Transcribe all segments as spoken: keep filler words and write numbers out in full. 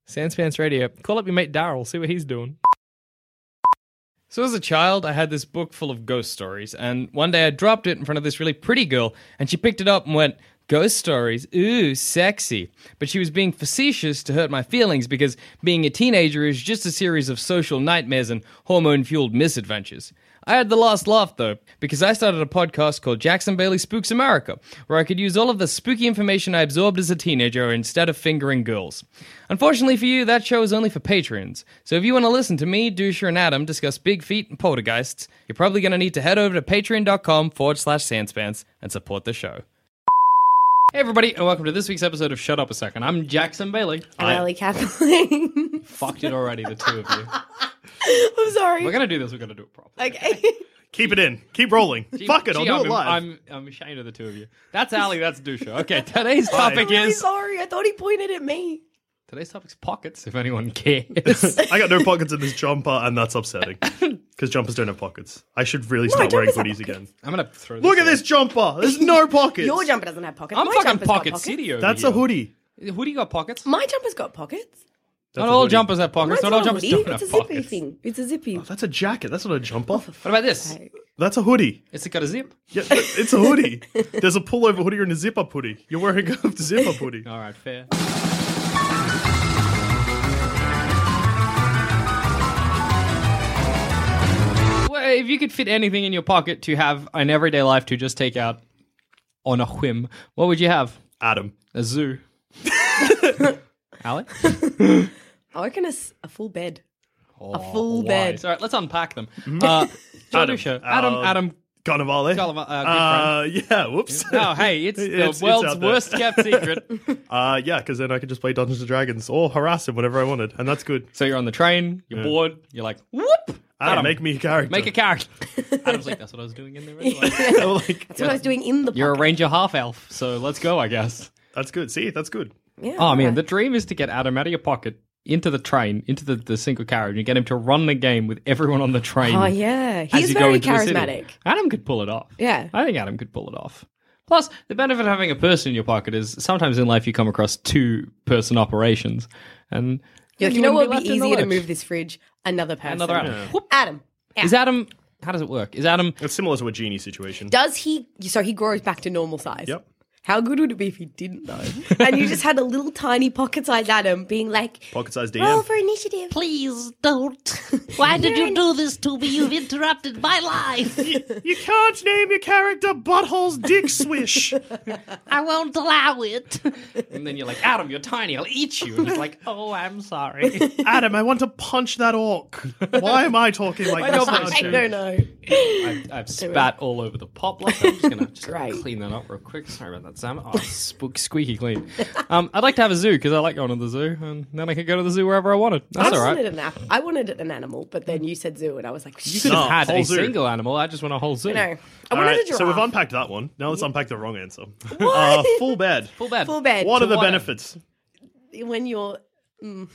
Sanspants Radio. Call up your mate Daryl, see what he's doing. So as a child, I had this book full of ghost stories, and one day I dropped it in front of this really pretty girl, and she picked it up and went, "Ghost stories? Ooh, sexy." But she was being facetious to hurt my feelings because being a teenager is just a series of social nightmares and hormone-fueled misadventures. I had the last laugh, though, because I started a podcast called Jackson Bailey Spooks America, where I could use all of the spooky information I absorbed as a teenager instead of fingering girls. Unfortunately for you, that show is only for patrons. So if you want to listen to me, Dusha, and Adam discuss big feet and poltergeists, you're probably going to need to head over to patreon.com forward slash Sanspants and support the show. Hey everybody, and welcome to this week's episode of Shut Up a Second. I'm Jackson Bailey. I'm Ellie Kathleen. Fucked it already, the two of you. I'm sorry. We're going to do this, we're going to do it properly. Okay. Keep it in. Keep rolling. Gee, Fuck it, gee, I'll do I'm, it live. I'm, I'm ashamed of the two of you. That's Ali, that's Dusha. Okay, today's Hi. topic I'm really is... sorry. I thought he pointed at me. Today's topic's pockets, if anyone cares. I got no pockets in this jumper, and that's upsetting. Because jumpers don't have pockets. I should really start wearing jumpers have hoodies again. I'm going to throw this Look at away. this jumper. There's no pockets. Your jumper doesn't have pockets. I'm My fucking jumper's got pocket pockets. city over That's here. a hoodie. Hoodie got pockets? My jumper's got pockets. That's Not a all hoodie. jumpers have pockets. Mine's Not all not a jumpers hoodie. don't have It's a zippy pockets. thing. It's a zippy. Oh, that's a jacket. That's not a jumper. What about this? Okay. That's a hoodie. It's got a zip. Yeah, it's a hoodie. There's a pullover hoodie and a zip-up hoodie. You're wearing a zip-up hoodie. All right, fair. Well, if you could fit anything in your pocket to have an everyday life to just take out on a whim, what would you have? Adam. A zoo. Ali? I reckon a, s- a full bed. a full bed. All right, let's unpack them. Uh, Adam. Adam. Adam. Uh, Adam. Carnivale. Carnival- uh, good Uh, yeah, whoops. Oh, hey, it's the It's- it's world's out there. worst kept secret. Uh, yeah, because then I could just play Dungeons and Dragons or harass him whenever I wanted, and that's good. So you're on the train, you're bored, you're like, whoop! Adam, Adam, make me a character. make a character. Adam's like, that's what I was doing in there anyway. I'm like, That's what I was doing in the pocket. You're a ranger half elf, so let's go, I guess. that's good. See, that's good. Yeah, Oh man, right. the dream is to get Adam out of your pocket into the train, into the, the single carriage, and get him to run the game with everyone on the train. Oh, yeah. as He's you go very into the city. charismatic. Adam could pull it off. Yeah. I think Adam could pull it off. Plus, the benefit of having a person in your pocket is sometimes in life you come across two-person operations, and You're like, you know what wouldn't would be be left in the easier to lurch. move this fridge? Another person. Another Adam. Whoop. Adam. Out. Is Adam? How does it work? Is Adam? It's similar to a genie situation. Does he... So he grows back to normal size? Yep. How good would it be if he didn't, though? And you just had a little tiny pocket-sized Adam being like, Pocket-sized D roll M. for initiative. Please don't. Why did you do this to me? You've interrupted my life. You can't name your character Butthole's Dick Swish. I won't allow it. And then you're like, Adam, you're tiny. I'll eat you. And he's like, oh, I'm sorry. Adam, I want to punch that orc. Why am I talking like this? now, I too? don't know. I've, I've spat all over the pop. I'm just gonna just Great. clean that up real quick. Sorry about that, Sam. Oh, spook, squeaky clean. Um, I'd like to have a zoo because I like going to the zoo, and then I could go to the zoo wherever I wanted. That's I all right. wanted an app. I wanted an animal, but then you said zoo, and I was like, You could No, have had whole a zoo. single animal. I just want a whole zoo. no. I All wanted right, a giraffe. so we've unpacked that one. Now let's unpack the wrong answer. What? Uh, full bed. Full bed. Full bed. What To are the what end? benefits? When you're... Mm.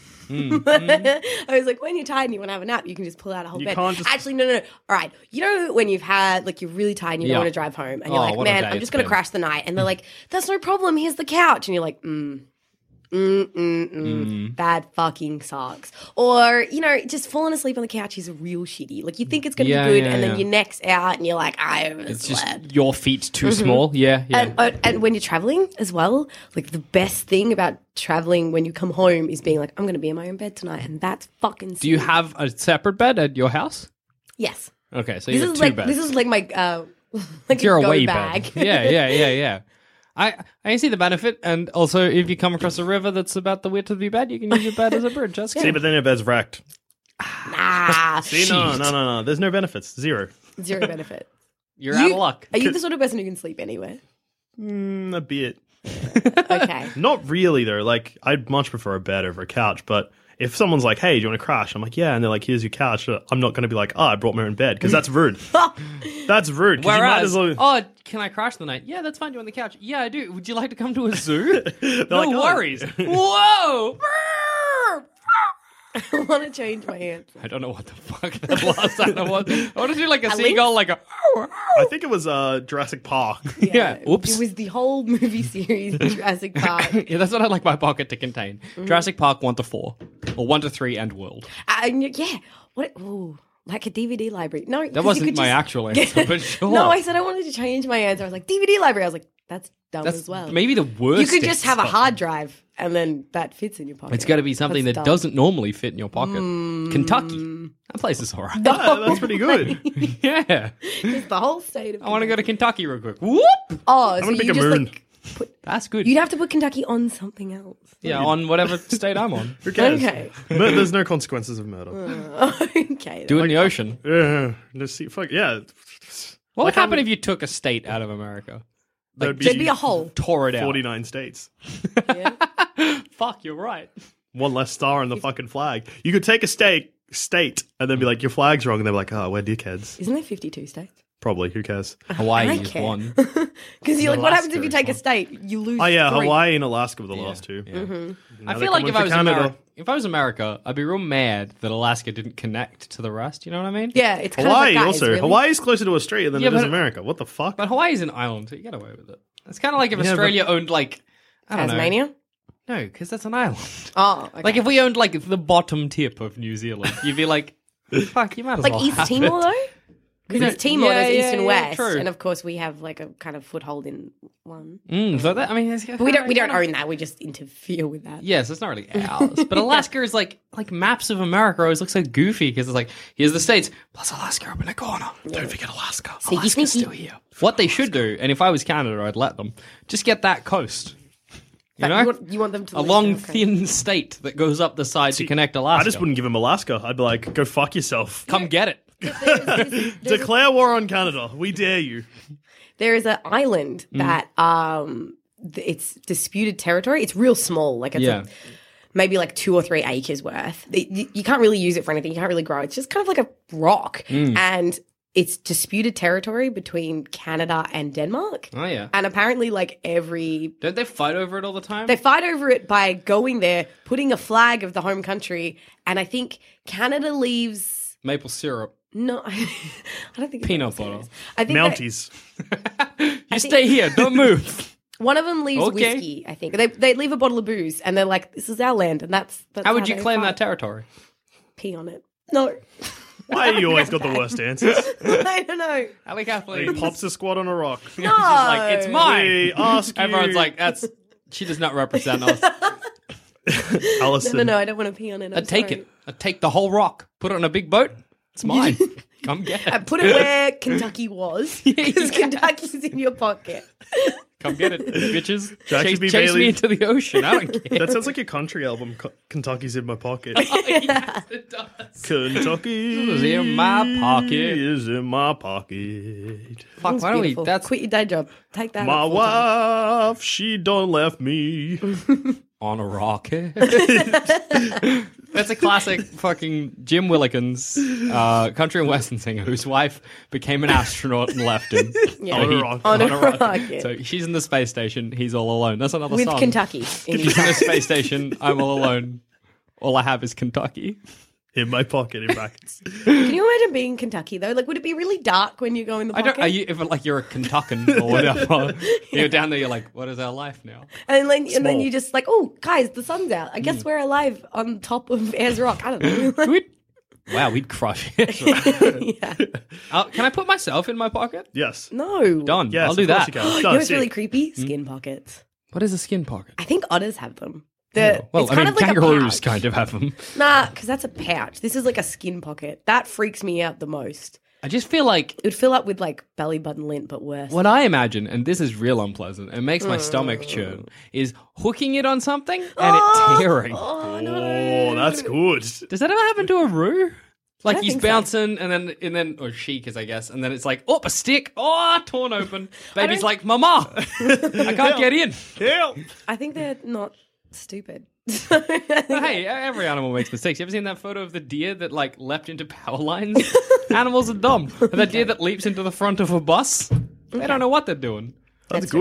I was like, when you're tired and you want to have a nap, you can just pull out a whole You bed. can't just- Actually, no, no, no. All right. You know when you've had, like, you're really tired and you Yeah. don't want to drive home, and you're Oh, like, what a man, day I'm it's just going to been. crash the night. And they're like, that's no problem. Here's the couch. And you're like, mm. Mm, mm, mm. Bad fucking sucks. Or, you know, just falling asleep on the couch is real shitty. Like, you think it's going to Yeah, be good, yeah, and yeah. then your neck's out, and you're like, I It's overslept. just your feet too small. Yeah, yeah. And, uh, and when you're traveling as well, like the best thing about traveling when you come home is being like, I'm going to be in my own bed tonight, and that's fucking. Do you sick. have a separate bed at your house? Yes. Okay, so you This have is two like beds. this is like my uh, like You're a a go way bag. bed. Yeah, yeah, yeah, yeah. I I see the benefit, and also if you come across a river that's about the width of your bed, you can use your bed as a bridge. That's See, good. but then your bed's wrecked. Nah, See, no, no, no, no. There's no benefits. Zero. zero benefit. You're You- out of luck. Are you the sort of person who can sleep anywhere? Mm, a bit. Okay. Not really, though. Like, I'd much prefer a bed over a couch, but if someone's like, hey, do you want to crash? I'm like, yeah. And they're like, here's your couch. I'm not going to be like, oh, I brought my own bed, because that's rude. That's rude. 'cause you might Whereas, as well... oh, can I crash the night? Yeah, that's fine. You're on the couch. Yeah, I do. Would you like to come to a zoo? They're no like, oh. worries. Whoa! I want to change my answer. I don't know what the fuck that last sound was. I want to do like a A seagull, lynx? like a. I think it was uh, Jurassic Park. Yeah, oops. It was the whole movie series, Jurassic Park. Yeah, that's what I'd like my pocket to contain. Mm-hmm. Jurassic Park one to four, or one to three, and World. Uh, yeah. What? Ooh, like a D V D library. No, 'cause That you wasn't could my just- actual answer, but sure. No, I said I wanted to change my answer. I was like, D V D library. I was like, that's dumb That's as well. maybe the worst. You could just have a answer. hard drive and then that fits in your pocket. It's got to be something That's that dumb. doesn't normally fit in your pocket. Mm. Kentucky. That place is alright. Yeah, that's pretty good. Yeah. Just the whole state of I want to go to Kentucky real quick. Whoop! Oh, so gonna you pick a just moon. like put, That's good. you'd have to put Kentucky on something else. yeah, on whatever state I'm on. Who cares? Okay. Mur- There's no consequences of murder. okay. Do it in the ocean. Yeah, just see, fuck, yeah. What would Like how happen many- if you took a state out of America? There'd There'd be a hole. Tore it out. forty-nine states. Fuck, you're right. One less star on the fucking flag. You could take a state, state, and then be like, your flag's wrong, and they're like, oh, we're dickheads. Isn't there fifty-two states? Probably, who cares? Hawaii I is care. one. Because you're like, what happens Alaska if you is take a one. state? You lose. Oh yeah, three. Hawaii and Alaska were the last two. Yeah. Now I they're feel like coming if I for was Canada. America, if I was America, I'd be real mad that Alaska didn't connect to the rest. You know what I mean? Yeah, it's kind Hawaii of like, guys, also. really? Hawaii's closer to Australia than Yeah, it is but- America. What the fuck? But Hawaii's an island, so you get away with it. It's kind of like if Yeah, Australia owned like I don't Tasmania? know. No, because that's an island. Oh, okay. Like if we owned like the bottom tip of New Zealand, you'd be like, "Fuck, you might as like well." East have Timor it. though. Because it's Timor, Yeah, there's yeah, East and yeah, West, true. and of course we have like a kind of foothold in one. Mm, so that I mean, it's, But we don't we don't own that. We just interfere with that. Yes, it's not really ours. But Alaska is like like maps of America always look so goofy because it's like here's the states plus Alaska up in the corner. Don't forget Alaska. Sneaky, Alaska's sneaky. still here. What they should do, and if I was Canada, I'd let them just get that coast. You But know, you, want, you want them to a live long, there, okay. thin state that goes up the side to connect Alaska. I just wouldn't give him Alaska. I'd be like, go fuck yourself. come get it. Declare war on Canada. We dare you. There is an island Mm. that um th- it's disputed territory. It's real small, like it's Yeah. a, maybe like two or three acres worth. It- you, you can't really use it for anything. You can't really grow. It's just kind of like a rock, Mm. and it's disputed territory between Canada and Denmark. Oh yeah. And apparently, like every Don't they fight over it all the time? they fight over it by going there, putting a flag of the home country, and I think Canada leaves. Maple syrup. No, I don't think it's Peanut that butter. serious. I think that- Mounties. You stay here. Don't move. one of them leaves Okay. whiskey. I think they they leave a bottle of booze, and they're like, "This is our land," and that's, that's How would you they claim fight. that territory? Pee on it. No, Why you always got the worst answers? I don't know. Ali He Kathleen. pops a squat on a rock. She's just like, it's mine. We ask you. Everyone's like, that's. She does not represent us. Allison. No, no, no. I don't want to pee on it. I'm I'd take sorry. it. I'd take the whole rock, put it on a big boat. It's mine. Come get I it. put it where Kentucky was because Kentucky's in your pocket. Come get it, bitches. Jackson Chase, B. chase Bailey. me into the ocean. I don't care. That sounds like your country album. Co- Kentucky's in my pocket. Yes, it does. Kentucky Is in my pocket. Is in my pocket. Fuck, It's why don't we? beautiful. That's Quit your day job. Take that. My up full-time. wife, she done left me. on a rocket. That's a classic fucking Jim Willikins uh, country and western singer whose wife became an astronaut and left him. Yeah. On a he- rocket. On a rocket. rocket. So she's in the space station. He's all alone. That's another With song. Kentucky. In He's in the space station. I'm all alone. All I have is Kentucky. In my pocket, in brackets. Can you imagine being in Kentucky though? Like, would it be really dark when you go in the I pocket? don't. Are you if like you're a Kentuckan or whatever? You're down there. You're like, what is our life now? and then, and then Small. you just like, oh, guys, the sun's out. I Hmm. guess we're alive on top of Ayers Rock. I don't know. We'd, wow, we'd crush it. yeah. Uh, can I put myself in my pocket? Yes. No. Done. Yes, I'll do of course that. you can. You No, know what's sick. really creepy? Skin pockets. What is a skin pocket? I think otters have them. The, Well, it's I kind mean, of like a kangaroos pouch. kind of have them. Nah, because that's a pouch. This is like a skin pocket. That freaks me out the most. I just feel like It would fill up with like belly button lint, but worse. what I imagine, and this is real unpleasant, it makes my stomach churn, is hooking it on something and Oh! it tearing. Oh no! Oh, that's good. Does that ever happen to a roo? Like don't he's think so. bouncing and then and then or she, because I guess, and then it's like, oh, a stick, oh, torn open. Baby's don't- like, Mama, I can't get in. Help. I think they're not stupid. But hey, every animal makes mistakes. You ever seen that photo of the deer that like leapt into power lines? Animals are dumb. And that deer that leaps into the front of a bus, they don't know what they're doing. That's good.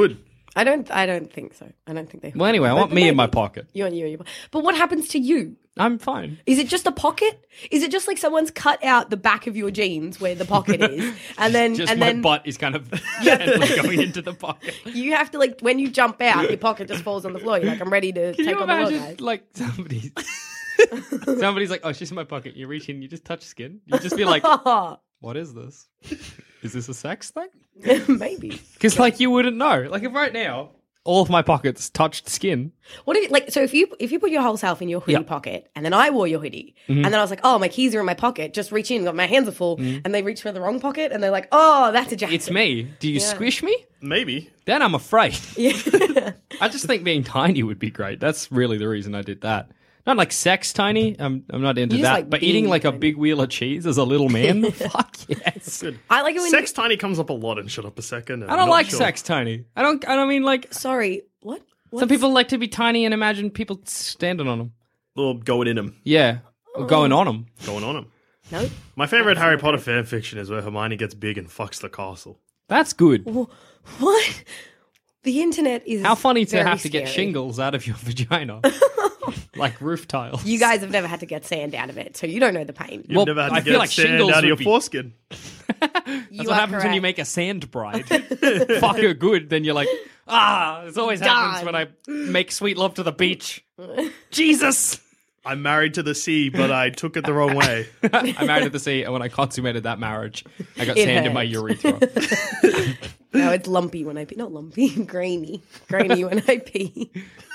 I don't. I don't think so. I don't think they. Well, anyway, I want But me in my maybe. pocket. You want you in your pocket. But what happens to you? I'm fine. Is it just a pocket? Is it just like someone's cut out the back of your jeans where the pocket is, and then Just and my then butt is kind of gently going into the pocket. you have to like when you jump out, your pocket just falls on the floor. You're like, I'm ready to Can take you on the world, imagine, guys. like, somebody... Somebody's like, oh, she's in my pocket. You reach in, you just touch skin. You just be like, what is this? Is this a sex thing? Maybe. Because, like, you wouldn't know. Like, if right now, all of my pockets touched skin. What if like so if you if you put your whole self in your hoodie Yep. pocket and then I wore your hoodie and then I was like, oh, my keys are in my pocket, just reach in, my hands are full, and they reach for the wrong pocket and they're like, oh, that's a jacket. It's me. Do you Yeah. squish me? Maybe. Then I'm afraid. Yeah. I just think being tiny would be great. That's really the reason I did that. Not like sex tiny. I'm I'm not into You just that. like but being eating like a tiny. big wheel of cheese as a little man, fuck yes. Good. I like it when Sex tiny comes up a lot, and shut up a second. I don't like sex tiny. I don't. I don't mean like sorry, what? some people like to be tiny and imagine people standing on them. Or going in them, Yeah, or going on them. going on them. No. My favorite Harry Potter fan fiction is where Hermione gets big and fucks the castle. That's good. What? The internet is How funny to very have to get scary. shingles out of your vagina, like roof tiles. You guys have never had to get sand out of it, so you don't know the pain. You've Well, never had to I get feel like sand shingles out of would your be- foreskin. That's You what are happens when you correct. make a sand bride. Fuck her good, then you're like, ah. This always happens Done. when I make sweet love to the beach. Jesus. I'm married to the sea, but I took it the wrong way. I married at the sea, and when I consummated that marriage, I got It sand in my hurt. urethra. No, it's lumpy when I pee. Not lumpy, grainy. Grainy when I pee.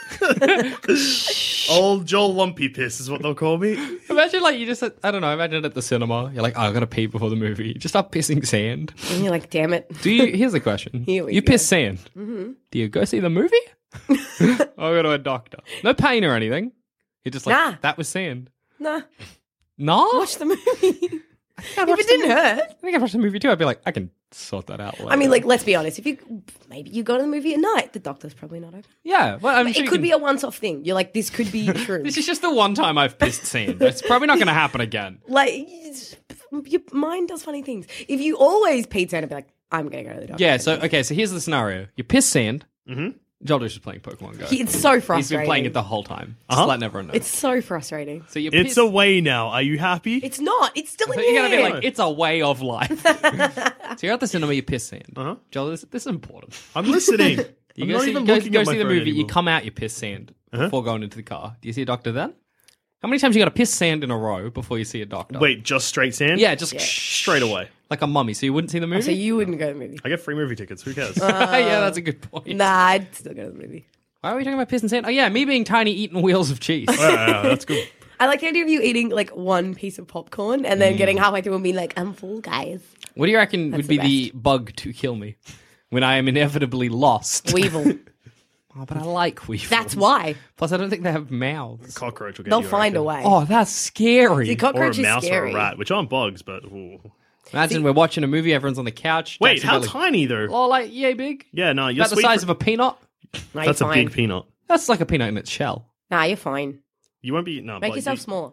Old Joel Lumpy Piss is what they'll call me. Imagine, like, you just, I don't know, imagine it at the cinema. You're like, oh, I gotta pee before the movie. You just start pissing sand. And you're like, damn it. Do you, here's the question. Here we you go. piss sand. Mm-hmm. Do you go see the movie? Or go to a doctor? No pain or anything. You're just like, Nah. that was sand. Nah, No? watch the movie. I'd if watch it didn't the, hurt. I think I'd watch the movie too. I'd be like, I can sort that out later. I mean, like, let's be honest. If you maybe you go to the movie at night, the doctor's probably not open. yeah. Well, I'm It sure you could can- be a once-off thing. You're like, this could be true. This is just the one time I've pissed sand. It's probably not going to happen again. Like, it's- your mind does funny things. If you always peed sand, I'd be like, I'm going to go to the doctor. Yeah, so, okay, so here's the scenario. You piss sand. Mm-hmm. Joel is just playing Pokemon Go. He- it's so frustrating. He's been playing it the whole time. Just Uh-huh. letting everyone know. It's so frustrating. so you It's piss- away now. Are you happy? It's not. It's still in So your you gotta be hand. like, it's a way of life. so you're at the cinema, you piss sand. Uh-huh. Joel, this, this is important. I'm listening. You I'm go not see, even go, looking go at my see the phone movie, you anymore. come out, you piss sand Uh-huh. before going into the car. Do you see a doctor then? How many times you got to piss sand in a row before you see a doctor? Wait, just straight sand? Yeah, just Straight away. like a mummy. So you wouldn't see the movie? So you wouldn't go to the movie. I get free movie tickets. Who cares? yeah, that's a good point. Nah, I'd still go to the movie. Why are we talking about piss and sand? Oh yeah, me being tiny eating wheels of cheese. yeah, yeah, that's good. I like the idea of you eating like one piece of popcorn and then getting halfway through and being like, I'm full, guys. What do you reckon That's would be the the bug to kill me when I am inevitably lost? Weevil. Oh, but I like weevils. That's why. Plus, I don't think they have mouths. Cockroach will get They'll you, I find a reckon. way. Oh, that's scary. The Or cockroach a mouse is scary. or a rat, which aren't bugs, but... Ooh. Imagine we're watching a movie, everyone's on the couch. Wait, Jackson how got, like, tiny, though? Oh, like, yay big? Yeah, no, you're About the sweet size for- of a peanut? Nah, That's you're a fine. big peanut. That's like a peanut in its shell. Nah, you're fine. You won't be... No, Make bug, yourself you- smaller.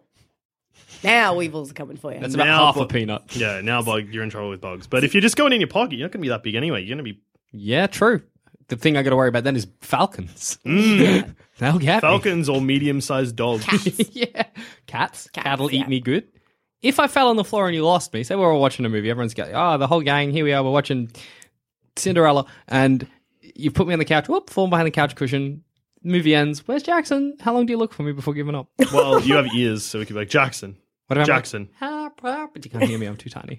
Now weevils are coming for you. That's about Now, half a but- peanut. Yeah, now bug, you're in trouble with bugs. But if you're just going in your pocket, you're not going to be that big anyway. You're going to be... Yeah, true. The thing I got to worry about then is falcons. They'll get Falcons or medium-sized dogs. me. yeah. Cats. Cats, Cat'll yeah. eat me good. If I fell on the floor and you lost me, say we were watching a movie, everyone's going, oh, the whole gang, here we are, we're watching Cinderella, and you put me on the couch, whoop, fall behind the couch cushion, movie ends, where's Jackson? How long do you look for me before giving up? Well, you have ears, so we could be like, Jackson. What about Jackson. Like, but you can't hear me, I'm too tiny.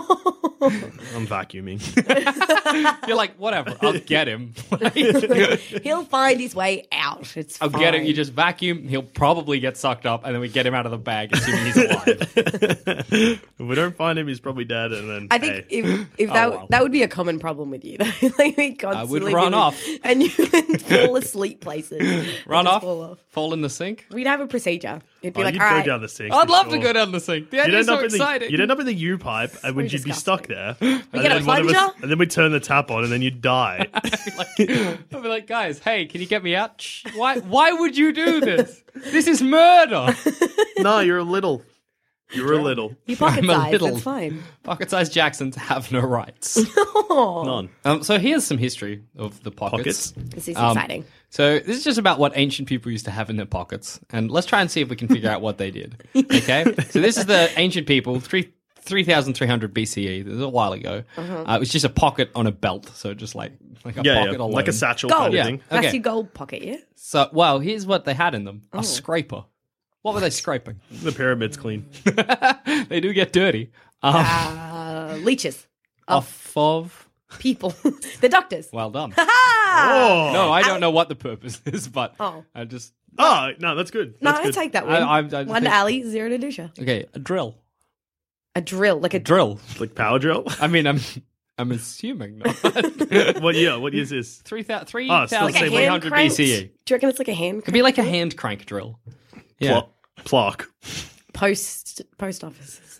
I'm vacuuming. You're like, whatever, I'll get him. He'll find his way out. It's I'll fine. get him. You just vacuum. He'll probably get sucked up, and then we get him out of the bag, assuming he's alive. If we don't find him, he's probably dead. And then I think hey. if if Oh, that well. that would be a common problem with you, though. Like we constantly run be- off. and you would fall asleep places. Run Just off, fall fall in the sink. We'd have a procedure. It'd be Oh, like, you'd all go right, down the sink. I'd for love to sure. go down the sink. The You'd idea is end, so up in the, exciting. you'd end up in the U pipe, and would you be stuck there? and get a then one of us- plunger? and then we turn the tap on, and then you'd die. I'd be like, I'd be like, guys, hey, can you get me out? Shh, Why? Why would you do this? This is murder. No, you're a little. You were a little. You pocket I'm a size. little- That's fine. Pocket-sized Jacksons have no rights. None. Um, so here's some history of the pockets. Pockets. This is Um, exciting. So this is just about what ancient people used to have in their pockets, and let's try and see if we can figure out what they did. Okay, so this is the ancient people, three three thousand three hundred B C E. This was a while ago. Uh-huh. Uh, it was just a pocket on a belt, so just like like a Yeah, pocket yeah. alone. Like a satchel Gold. kind of Yeah. thing. That's okay. your gold pocket, yeah? So well, here's what they had in them: Oh. a scraper. What were they scraping? The pyramid's clean. They do get dirty. Um, Uh, leeches. off of. People. The doctors. Well done. Ah! Oh. No, I don't know what the purpose is, but Oh. I just Oh, no, that's good. No, That's I good. take that one. I- I- I one think- to Ali, zero to Dusha. okay. A drill. A drill, like a Drill. Like power drill. I mean, I'm I'm assuming not. What year? What year is this? Three thousand three Oh, it's still thousand the same three way. hundred B cranked. C E. Do you reckon it's like a hand? It'd be like a hand crank drill. Yeah. Pl- Plock. post post offices.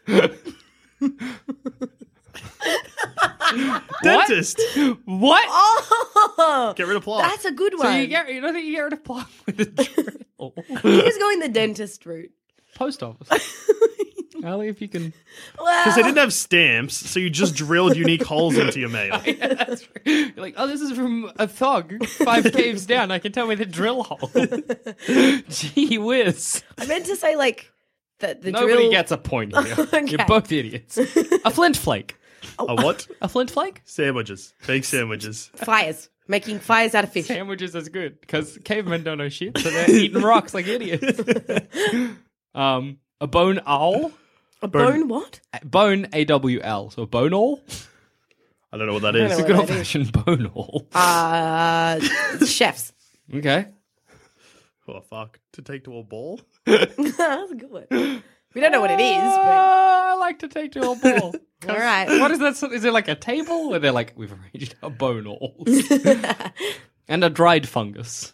Dentist. What? Oh, Get rid of plock. that's a good So one. you get you don't think you get rid of plug with a drill? Who's going the dentist route? Post office. Ali, if you can. Well, Because they didn't have stamps, so you just drilled unique holes into your mail. Yeah, that's right. You're like, oh, this is from a thug five caves down. I can tell with a drill hole. Gee whiz. I meant to say like the the Nobody drill. gets a point here. Okay. You're both idiots. A flint flake. A what? A flint flake? Sandwiches. Fake sandwiches. fires, making fires out of fish. Sandwiches is good because cavemen don't know shit, so they're eating rocks like idiots. um, a bone owl, A bone what? bone A W L, so a bone owl. I don't know what that don't is. It's a know good what old that is. fashioned bone owl. Uh, chefs. Okay, Oh, fuck. To take to a ball? That's a good one. We don't know what it is, Uh, but I like to take to a ball. all right. What is that? Is it like a table where they're like, we've arranged our bone owls and a dried fungus?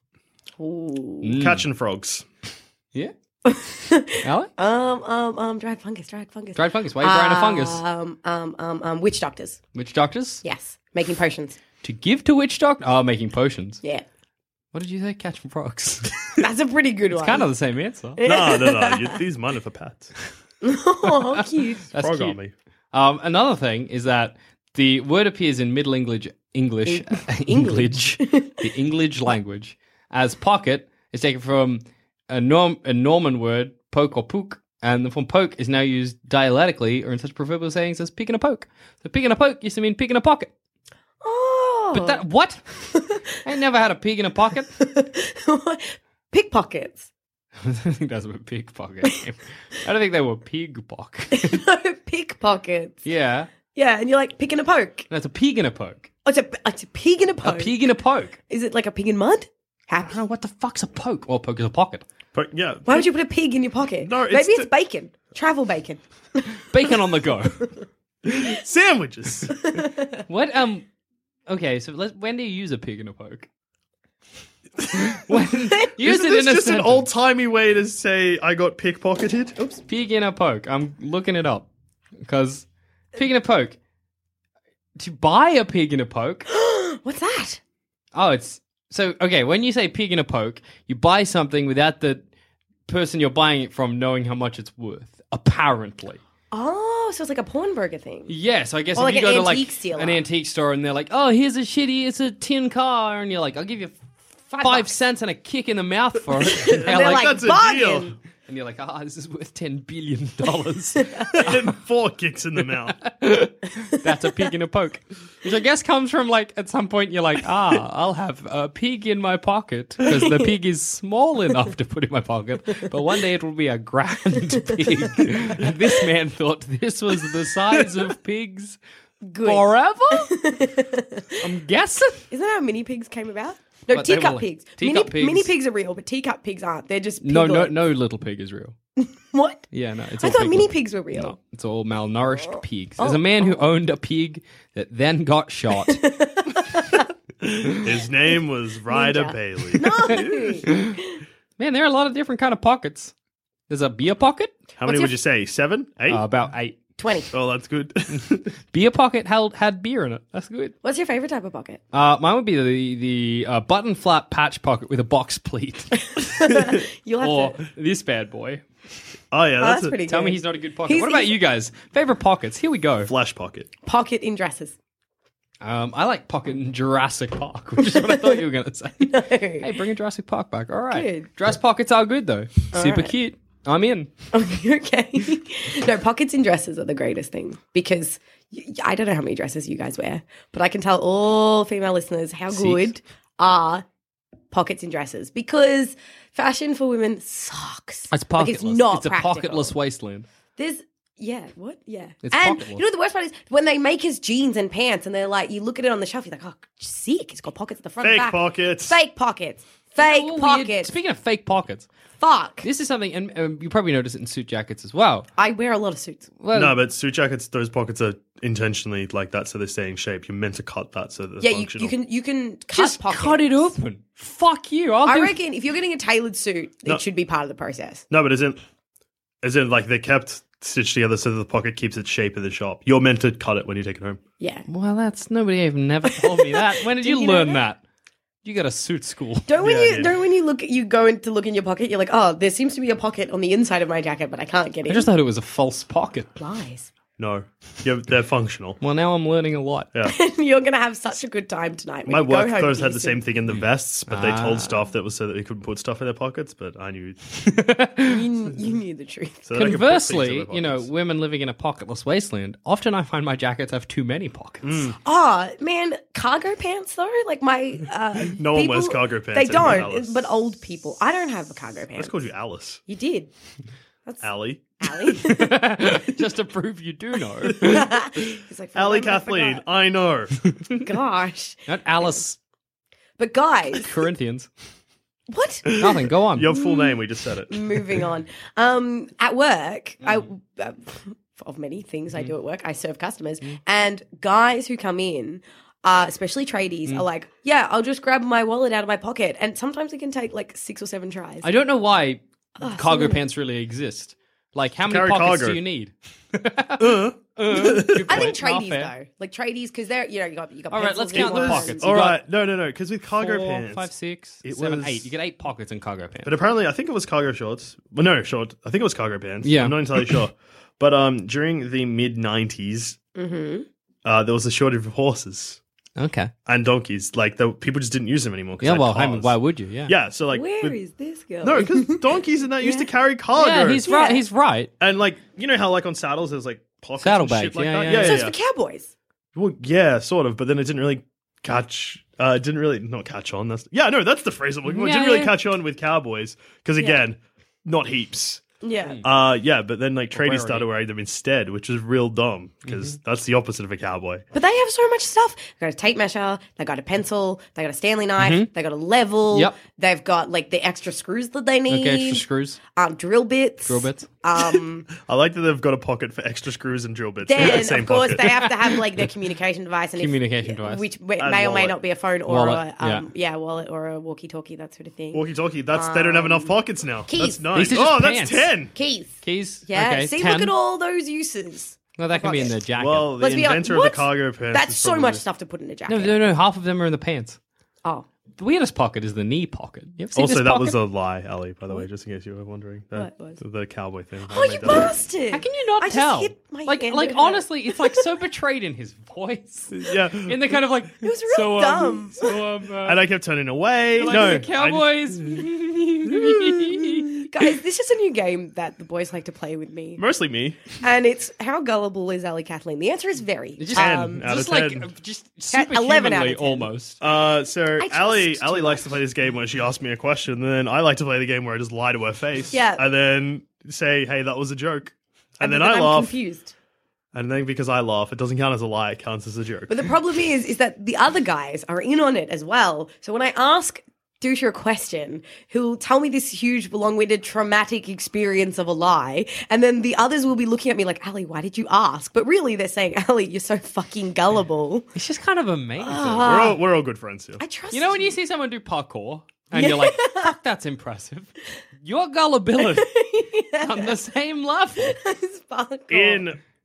Ooh. Mm. Catching frogs. Yeah, Alan? Um, um, um, dried fungus, dried fungus. Dried fungus. Why are you drying a fungus? Um, um, um, um, witch doctors. Witch doctors? Yes, making potions. To give to witch doctor? Oh, making potions. Yeah, What did you say? Catching frogs. that's a pretty good one. Kind of the same answer. No, no, no. You, these mine are for pets. Oh, how cute. That's Frog cute. army. Um, another thing is that the word appears in Middle English, English, English, the English language as pocket is taken from a, norm, a Norman word, poke or pook, and the form poke is now used dialectically or in such proverbial sayings as pig in a poke. So pig in a poke used to mean pig in a pocket. Oh, But that, what? I ain't never had a pig in a pocket. pickpockets. I don't think that's what pickpocket came. I don't think they were pig pocket. No, pickpockets. Yeah, Yeah, and you're like picking a poke. that's a pig in a poke. Oh, it's a, it's a pig in a A poke. pig in a poke. Is it like a pig in mud? I Happy. don't know what the fuck's a poke. Well, poke is a pocket. But yeah. Why would you put a pig in your pocket? No, it's Maybe it's the- bacon. Travel bacon. Bacon on the go. Sandwiches. What? Um. Okay, so let's. When do you use a pig in a poke? When, use Isn't it this in a just an sentence. old timey way to say I got pickpocketed? Oops. Pig in a poke. I'm looking it up because pig in a poke. To buy a pig in a poke. What's that? Oh, it's so okay. When you say pig in a poke, you buy something without the person you're buying it from knowing how much it's worth. Apparently. Oh, so it's like a pawnbroker thing. Yeah, so I guess Or if like you an go to like antique stealer. an antique store and they're like, "Oh, here's a shitty, it's a tin car," and you're like, "I'll give you five, bucks. cents and a kick in the mouth for it," and they're, They're like, like, that's a bargain. deal. and you're like, "Ah, this is worth ten billion dollars." And four kicks in the mouth. That's a pig in a poke, which I guess comes from like at some point you're like, "Ah, I'll have a pig in my pocket because the pig is small enough to put in my pocket, but one day it will be a grand pig." And this man thought this was the size of pigs. Good. Forever? I'm guessing. Isn't that how mini pigs came about? No, But they teacup were- pigs. teacup mini, pigs- mini pigs are real, but teacup pigs aren't. They're just No, no, piglets. no little pig is real. What? Yeah, no. It's I all thought pig mini little- pigs were real. No, it's all malnourished pigs. There's Oh, a man who owned a pig that then got shot. His name was Ryder Ninja. Bailey. Man, there are a lot of different kind of pockets. There's a beer pocket, How many What's would your- you say? Seven? Eight? uh, about eight. twenty. Oh, that's good. Beer pocket held had beer in it. That's good. What's your favorite type of pocket? Uh, mine would be the the uh, button flap patch pocket with a box pleat, You'll have or to. this bad boy. Oh yeah, Oh, that's, that's a pretty Tell good. me he's not a good pocket. He's- what about he's- you guys? Favorite pockets? Here we go. flash pocket. Pocket in dresses. Um, I like pocket in Jurassic Park, which is what I thought you were going to say. Hey, bring a Jurassic Park back. All right. Good. Dress pockets are good though. Super right. cute. I'm in. Okay. No, pockets in dresses are the greatest thing because y- I don't know how many dresses you guys wear, but I can tell all female listeners how Six. good are pockets in dresses because fashion for women sucks. It's Like, pocketless. it's not It's a practical. pocketless wasteland. There's yeah, what? Yeah. It's and pocketless. you know what the worst part is? When they make us jeans and pants and they're like, you look at it on the shelf, you're like, oh, sick. It's got pockets at the front Fake and back. pockets. Fake pockets. Fake Oh, weird. pockets. Speaking of fake pockets, Fuck. this is something, and um, you probably notice it in suit jackets as well. I wear a lot of suits. Well, No, but suit jackets, those pockets are intentionally like that so they stay in shape. You're meant to cut that so that they're Yeah, you, functional. you can you can cut just pockets. cut it open. Fuck you. I'll I do reckon if you're getting a tailored suit, No. it should be part of the process. No, but isn't isn't like they're kept stitched together so that the pocket keeps its shape in the shop. You're meant to cut it when you take it home. Yeah. Well, that's nobody even never told me that. When did you, Didn't you know learn that? that? You got a suit school. Don't when Yeah, you yeah. don't when you look you go in to look in your pocket, you're like, oh, there seems to be a pocket on the inside of my jacket, but I can't get I in. just thought it was a false pocket. Lies. No, yeah, they're functional. Well, now I'm learning a lot. Yeah. You're gonna have such a good time tonight. When My you go work home clothes to had your the same suit. thing in the vests, but they Ah. told staff that was so that they couldn't put stuff in their pockets. But I knew. You, you knew the truth. So that I could put things in Conversely, my you know, pockets. women living in a pocketless wasteland, often I find my jackets have too many pockets. Mm. Oh man, cargo pants though. Like my uh, No one people- wears cargo pants They anymore, don't, Alice. but old people. I don't have a cargo I pants. just called you Alice. You did, Allie. Ali. Just to prove you do know. He's like, Allie "Remember, I Kathleen. forgot." I know. Gosh, Not Alice but guys, Corinthians. what? Nothing. Go on. Your full name. We just said it. Moving on. Um, at work, I uh, of many things I do at work, I serve customers, and guys who come in, uh, especially tradies, are like, "Yeah, I'll just grab my wallet out of my pocket," and sometimes it can take like six or seven tries. I don't know why cargo so- pants really exist. Like, how many carry pockets cargo. do you need? Uh. Uh, good I think point. Not tradies fair. though, like tradies, because they're you know you got you got. All right, pencils let's in count the one. pockets. All You got right. No, no, no. Because with cargo Four, pants. five, six, It seven, was- eight. You get eight pockets in cargo pants. But apparently, I think it was cargo shorts. Well, no, short. I think it was cargo pants. Yeah. I'm not entirely sure. But um, during the mid nineties, Mm-hmm. uh, there was a shortage of horses Okay. and donkeys. Like, the, people just didn't use them anymore. 'cause Yeah, they had well, I mean, cars. why would you? Yeah. Yeah, so like, Where with- is this going? no, because donkeys and that used to Yeah. carry cargo. Yeah, he's Yeah. right. He's right. and like, you know how like on saddles there's like pockets and Saddlebags, shit like yeah, that. yeah, Yeah, yeah. So yeah, it's yeah. for cowboys. Well, yeah, sort of. But then it didn't really catch. Uh, it didn't really not catch on. That's yeah, no, that's the phrase I'm looking for. It Yeah, didn't really yeah. catch on with cowboys because again, not heaps. Yeah. Uh, yeah, but then like tradies Rarity. started wearing them instead, which is real dumb because that's the opposite of a cowboy. But they have so much stuff. They got a tape measure, they got a pencil, they got a Stanley knife, they got a level. Yep. They've got like the extra screws that they need. Okay, extra screws, Um, drill bits. drill bits. Um, I like that they've got a pocket for extra screws and drill bits. in the then same of course pocket. they have to have like their communication device and if- Communication device. which may And may or may wallet. not be a phone or Wallet, a um, yeah. wallet or a walkie-talkie, that sort of thing. Walkie-talkie. That's they don't have enough pockets now. keys. That's nine. These are just Oh, that's pants. ten. Keys. Keys. Yeah. Okay, See, ten. look at all those uses. Well, that can be in the pockets. jacket. Well, the Let's be honest. inventor of What? the cargo pants. That's is so probably- much stuff to put in a jacket. no, no, no. Half of them are in the pants. Oh. The weirdest pocket is the knee pocket. You ever seen Also, this that pocket? was a lie, Ali. By the way, just in case you were wondering, the, What was? the cowboy thing. I Oh, made you that up. bastard! How can you not I just tell? hit my like, hand like over. honestly, it's like so betrayed in his voice. Yeah, In the kind of like it was real so, dumb. Um, so um, uh, and I kept turning away. like no, the Cowboys. Guys, this is a new game that the boys like to play with me, I- mostly me. and it's how gullible is Ellie Kathleen? The answer is very. just, Ten Um, out of just like ten. uh, just eleven out of superhumanly ten. almost. Uh, so I Ali, trust Ali too likes to play this game where she asks me a question, and then I like to play the game where I just lie to her face, Yeah. and then say, "Hey, that was a joke," and, then but I I'm laugh, confused. and then because I laugh, it doesn't count as a lie; it counts as a joke. But the problem is, is that the other guys are in on it as well. So when I ask Dusha a question, he'll tell me this huge, long-winded, traumatic experience of a lie, and then the others will be looking at me like, Ali, why did you ask? But really, they're saying, Ali, you're so fucking gullible. It's just kind of amazing. we're all we're all good friends here. I trust You know when you see someone do parkour and you're like, fuck, that's impressive. Your gullibility on the same level. It's fuck off. In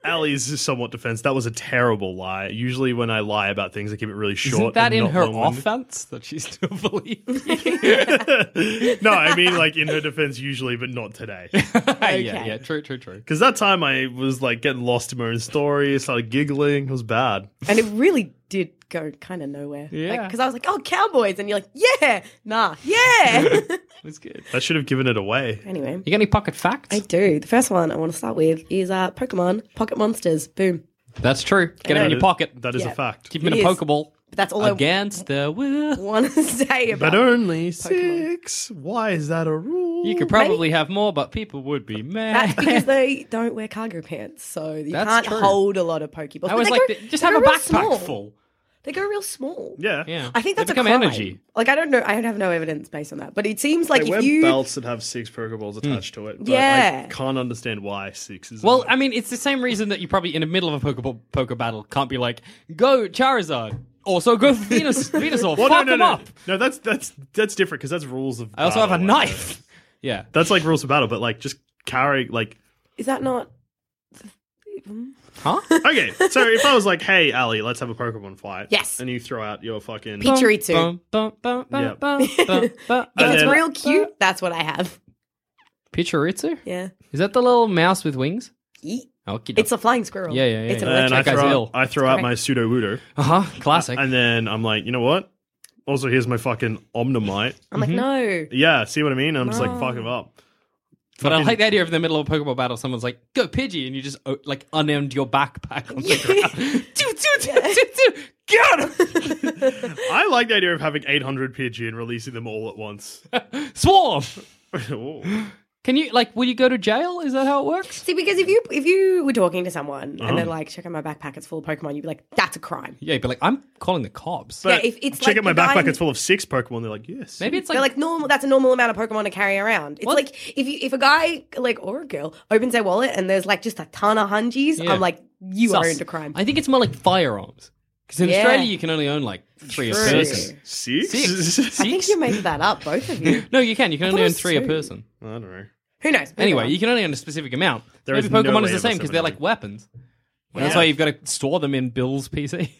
Ali's somewhat defense, that was a terrible lie. Usually when I lie about things, I keep it really short. Isn't that and in not her long-winded. offense that she still believes you? No, I mean like in her defense usually, but not today. Yeah, yeah, true, true, true. Because that time I was like getting lost in my own story, started giggling. It was bad. And it really did go kind of nowhere. Yeah. Because I was like, oh, cowboys. And you're like, yeah, nah, yeah. It's good. I should have given it away. Anyway, You got any pocket facts? I do. The first one I want to start with is uh, Pokemon Pocket Monsters. Boom. That's true. Get them in your pocket. That is Yeah. a fact. Keep them It in a is. Pokeball. But that's all Against the will. I want to say about But only six. Why is that a rule? You could probably have more, but people would be mad. That's because they don't wear cargo pants, so you That's can't true. hold a lot of Pokeballs. I But was they like, go- just they have go a real backpack small. full. They go real small. Yeah. Yeah. I think They that's a become crime. energy. Like I don't know. I have no evidence based on that, but it seems like They wear if you belts that have six Pokeballs attached to it. But Yeah. I can't understand why six is. Well, enough. I mean, it's the same reason that you probably in the middle of a Pokeball poker battle can't be like, go Charizard. Also go Venus, Venusaur. Well, Fuck no, no, them no. up. No, that's that's that's different because that's rules of. I also have a battle. knife. Yeah. That's like rules of battle, but like just carry like. is that not? Huh? Okay, so if I was like, "Hey, Ali, let's have a Pokemon fight," Yes. and you throw out your fucking Pikachu. Bum, bum, bum, bum, Yep. bum, bum, bum, If it's then- real cute, that's what I have. Pichuritsu? Yeah. Is that the little mouse with wings? Yeet. Okay. It's a flying squirrel. Yeah, yeah, yeah, It's an yeah. and I electric. That guy's throw, ill. out, I throw out correct. my pseudo wooter, Uh huh. Classic. and then I'm like, you know what? Also, here's my fucking Omnimite. I'm like, no. Yeah, see what I mean? I'm just like, No. fuck him up. But I Fucking- like the idea of in the middle of a Pokeball battle, someone's like, go Pidgey, and you just uh, like unend your backpack on the ground. Choo, choo, choo, choo, choo. Get him! I like the idea of having eight hundred Pidgey and releasing them all at once. Swarm! Oh. Can you, like, will you go to jail? Is that how it works? See, because if you if you were talking to someone Uh-huh. and they're like, check out my backpack, it's full of Pokemon, you'd be like, that's a crime. Yeah, but like, I'm calling the cops. But Yeah, if it's check like out my the guy backpack, who- it's full of six Pokemon. They're like, yes. Maybe it's like, They're like normal. That's a normal amount of Pokemon to carry around. It's What? like if you if a guy like or a girl opens their wallet and there's like just a ton of hungies, Yeah. I'm like, you sus. are into crime. I think it's more like firearms. Because in Yeah. Australia, you can only own like three True. a person. Six? Six. I think you made that up, both of you. No, you can. You can thought only it own was three a two. person. I don't know. Who knows? Anyway, you can only own a specific amount. There Maybe is no Pokemon way is the of same us because they're having like weapons. Yeah. That's why you've got to store them in Bill's P C.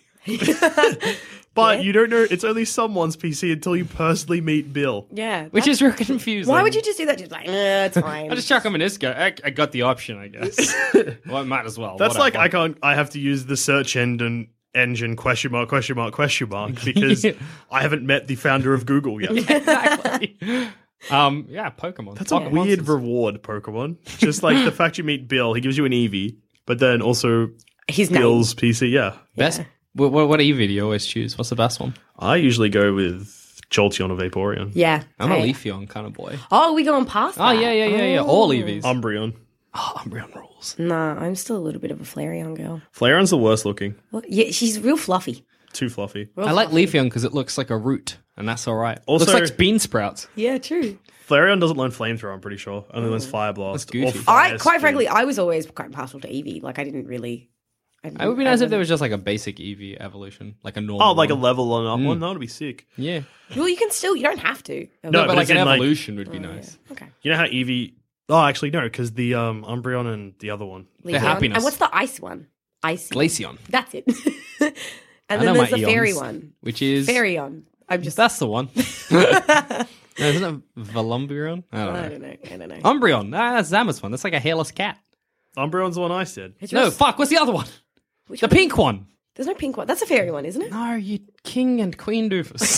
But Yeah. you don't know, it's only someone's P C until you personally meet Bill. yeah, Which that's- is real confusing. why would you just do that? Just like, nah, it's fine. I just chuck them in Isco. I, I got the option, I guess. Well, I might as well. That's whatever. like, I can't, I have to use the search engine, engine question mark, question mark, question mark, because Yeah. I haven't met the founder of Google yet. exactly. Um, yeah, Pokemon. That's a Pocket weird monsters. reward, Pokemon. Just like the fact you meet Bill, he gives you an Eevee, but then also His name. Bill's P C, yeah. Best. What, what, what Eevee do you always choose? What's the best one? I usually go with Jolteon or Vaporeon. Yeah, I'm a Hey. Leafeon kind of boy. Oh, we going past Oh that? yeah, yeah, yeah, yeah. All Eevees. Umbreon. oh, Umbreon rules. Nah, I'm still a little bit of a Flareon girl. Flareon's the worst looking. Well, yeah, she's real fluffy. Too fluffy. Real I like fluffy. Leafeon because it looks like a root, and that's all right. Also- looks like bean sprouts. Yeah, true. Flareon doesn't learn Flamethrower, I'm pretty sure. Only learns Fire Blast. That's goofy. or Fire I quite Spin. frankly, I was always quite partial to Eevee. Like I didn't really. I It would be nice if there was just like a basic Eevee evolution, like a normal. Oh, like a one. level on up one? That would be sick. yeah. Well, you can still. You don't have to. No, No, but, but like as an in, like- evolution would be nice. Okay. You know how Eevee... Oh, actually, no, because the um, Umbreon and the other one. The Leafeon. happiness. And what's the ice one? Icy. Glaceon, That's it. and I then know there's my the fairy eons. one. which is Fairyon. I'm just. that's the one. no, isn't it Volumbion? I don't know. I don't know. I don't know. Umbreon. Ah, that's Zama's one. That's like a hairless cat. Umbreon's the one I said. It's No, real- fuck. What's the other one? Which The one? pink one. There's no pink one. That's a fairy one, isn't it? No, you king and queen doofus.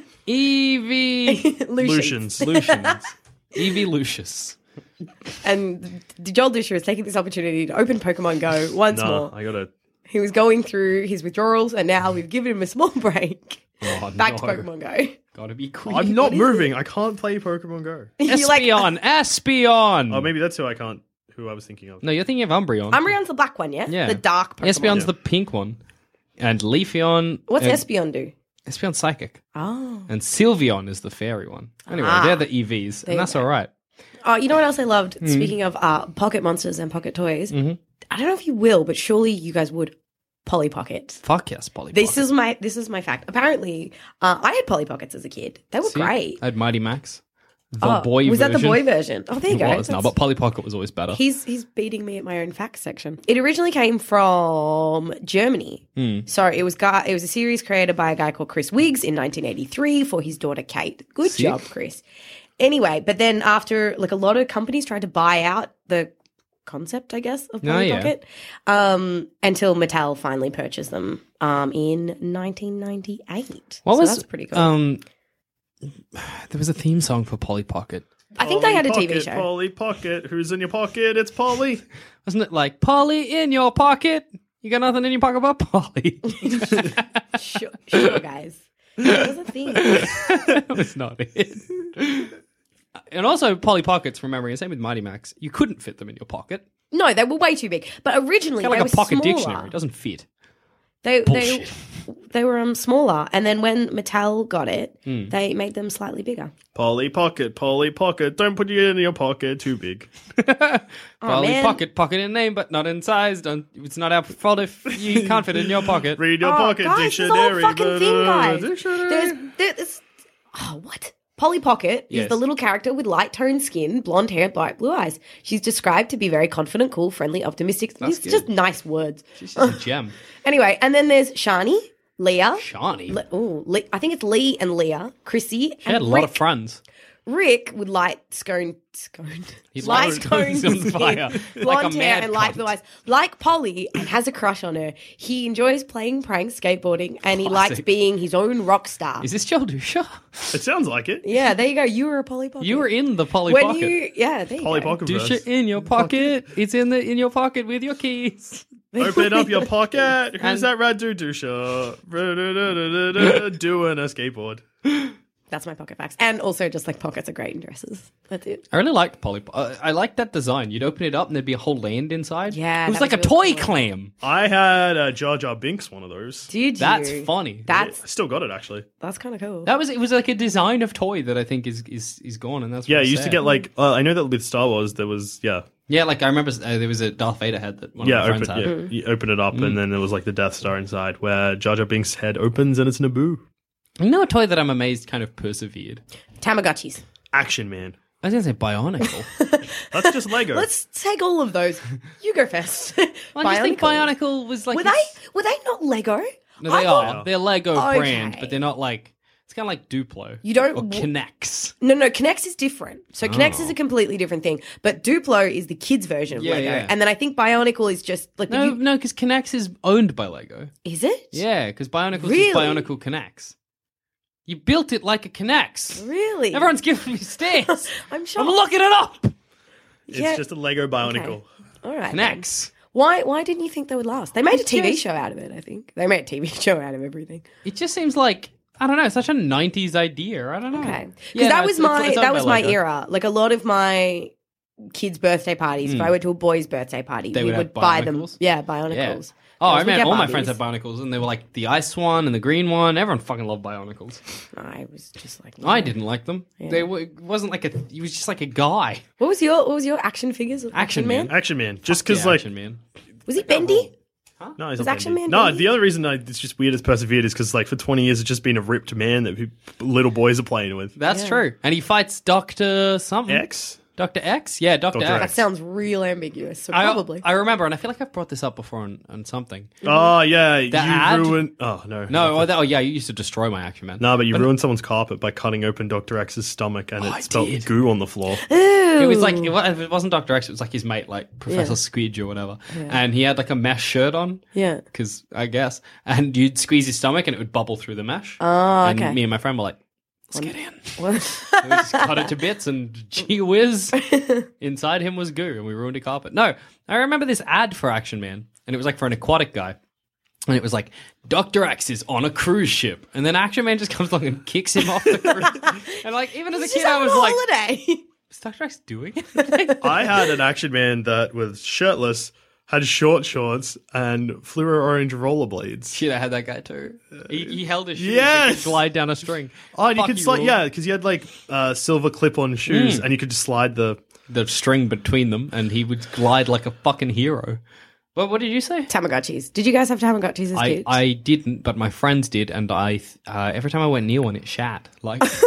Eevee Lucian's. Lucians. Lucians. Eevee Lucius. And Joel Dusher is taking this opportunity to open Pokemon Go once Nah, more. I gotta... He was going through his withdrawals, and now we've given him a small break. Oh, Back no. to Pokemon Go. Gotta be queen. I'm not moving. I can't play Pokemon Go. You're like, Espeon. Espeon. Oh, maybe that's who I can't... Who I was thinking of. No, you're thinking of Umbreon. Umbreon's the black one, yeah? Yeah. The dark Pokemon. Espeon's the pink one. And Leafeon. What's and Espeon do? Espeon's psychic. Oh. And Sylveon is the fairy one. Anyway, Ah. they're the E Vs, There and you that's go. all right. Oh, you know what else I loved? Hmm. Speaking of uh, pocket monsters and pocket toys, Mm-hmm. I don't know if you will, but surely you guys would. Polly Pockets. Fuck yes, Polly This Pocket. is my this is my fact. Apparently, uh, I had Polly Pockets as a kid. They were See? great. I had Mighty Max. the Oh, boy was version. that the boy version? Oh, there you It go. was, no, That's- but Polly Pocket was always better. He's he's beating me at my own facts section. It originally came from Germany. Hmm. So it was guy, it was a series created by a guy called Chris Wiggs in nineteen eighty-three for his daughter Kate. Good Sick. job, Chris. Anyway, but then after like a lot of companies tried to buy out the concept, I guess, of Oh, Polly yeah. Pocket, um, until Mattel finally purchased them um, in nineteen ninety-eight. What so was that's pretty cool. Um, there was a theme song for Polly Pocket. I think they had a T V Pocket, show. Polly Pocket. Who's in your pocket? It's Polly. Wasn't it like Polly in your pocket? You got nothing in your pocket but Polly. Sure, sure, guys. That was a thing. That was not it. And also, Polly Pockets, from memory, and same with Mighty Max, you couldn't fit them in your pocket. No, they were way too big. But originally, Kind of they like a were pocket smaller. dictionary. It doesn't fit. They they Bullshit. they were um smaller, and then when Mattel got it, Hmm. they made them slightly bigger. Polly Pocket, Polly Pocket. Don't put it in your pocket. Too big. Polly man. Pocket, pocket in name, but not in size. Don't. It's not our fault if you can't fit it in your pocket. Read your Oh, pocket guys, dictionary. There's a whole fucking thing, guys. Dictionary. There's, there's oh what? Polly Pocket Yes. is the little character with light toned skin, blonde hair, bright blue eyes. She's described to be very confident, cool, friendly, optimistic. That's It's good. just nice words. She's just a gem. Anyway, and then there's Shani, Leah. Shawnee. Le- ooh, Le- I think it's Lee and Leah, Chrissy, She had and a lot Rick. of friends. Rick would light scone, scone, He light lights scone stones on skin, fire, like blonde a hair mad and light cunt. blue eyes, like Polly, and has a crush on her. He enjoys playing pranks, skateboarding, and he likes Classic. being his own rock star. Is this Joe Dusha? It sounds like it. Yeah, there you go. You were a Polly Pocket. You were in the Polly when Pocket. you, yeah, there you Polly go. Pocket Dusha verse. in your pocket. It's in the in your pocket with your keys. Open up your pocket. Who's And- that rat dude? Dusha. Doing a skateboard. That's my pocket facts, and also just like pockets are great in dresses. That's it. I really liked Polly. Uh, I liked that design. You'd open it up and there'd be a whole land inside. Yeah, it was that like was a toy really cool. clam. I had a Jar Jar Binks one of those. Did you? That's funny. That's I still got it actually. that's kind of cool. That was it. Was like a design of toy that I think is is is gone, and that's Yeah, I really used to sad. get like uh, I know that with Star Wars there was yeah Yeah, like I remember uh, there was a Darth Vader head that one yeah of my open friends yeah had. you open it up Mm. and then there was like the Death Star inside where Jar Jar Binks' head opens and it's Naboo. You know, a toy that I'm amazed kind of persevered. Tamagotchis. Action Man. I was gonna say Bionicle. That's just Lego. Let's take all of those. You go first. I just think Bionicle. Bionicle was like Were this- they were they not Lego? No, I they thought- are. They're Lego Okay. brand, but they're not like. It's kind of like Duplo. You don't or w- Connects. No, no, K'NEX is different. So K'NEX Oh. is a completely different thing. But Duplo is the kids' version of Yeah, Lego. yeah. And then I think Bionicle is just like No, you- no, because Connects is owned by Lego. is it? Yeah, because Bionicle's Really? just Bionicle Connects. You built it like a Connects. Really? Everyone's giving me stares. I'm sure. I'm looking it up. it's yeah. just a Lego Bionicle. Okay. All right. then. Connects. Why why didn't you think they would last? They made a It's T V just- show out of it, I think. They made a T V show out of everything. It just seems like I don't know, such a nineties idea. I don't know. Okay. Because Yeah, that no, was it's- my it's- it's that owned was by my Lego. era. Like a lot of my kids' birthday parties, if I went to a boy's birthday party, Hmm. They we would would have buy them. Bionicles? Yeah, Yeah. Bionicles. Oh, I Girls would mean, get all my Barbies. friends had Bionicles, and they were like the ice one and the green one. Everyone fucking loved Bionicles. I was just like, I no. didn't like them. They were, it wasn't like a. He was just like a guy. What was your What was your action figures? Of Action Action, Man? Man. Action Man. Just Yeah, because like Action Man. Was he bendy? no, he's Was not Action bendy. Man No, bendy? the other reason I, it's just weird as persevered is because like for twenty years it's just been a ripped man that pe- little boys are playing with. That's Yeah. true. And he fights Doctor something. X. Doctor X? Yeah, Doctor Doctor X. That sounds real ambiguous. So I, probably. I remember, and I feel like I've brought this up before on, on something. Oh yeah, you ad? ruined. Oh no, No, oh, that, oh yeah, you used to destroy my Action Man. No, but you ruined someone's carpet by cutting open Doctor X's stomach and Oh, I it spelled did. goo on the floor. It was like, it wa- if it wasn't Doctor X, it was like his mate, like Professor Yeah. Squidge or whatever. And he had like a mesh shirt on. Yeah. Because I guess. And you'd squeeze his stomach and it would bubble through the mesh. Oh, and okay. me and my friend were like, let's get in. What? And we just cut it to bits and gee whiz, inside him was goo and we ruined a carpet. No, I remember this ad for Action Man and it was like for an aquatic guy. And it was like, Doctor X is on a cruise ship. And then Action Man just comes along and kicks him off the cruise. And like, even as a He's kid, just I on was like, holiday. what's Doctor X doing? anything?" I had an Action Man that was shirtless, had short shorts, and fluoro orange rollerblades. Shit, I had that guy too. He, he held his shoes Yes! and could slide down a string. Oh, and you Fuck could slide, Rule. yeah, because you had like uh, silver clip-on shoes, Mm. and you could just slide the. The string between them, and he would glide like a fucking hero. But what did you say? Tamagotchis. Did you guys have Tamagotchis as I, kids? I didn't, but my friends did, and I uh, every time I went near one, it shat. Like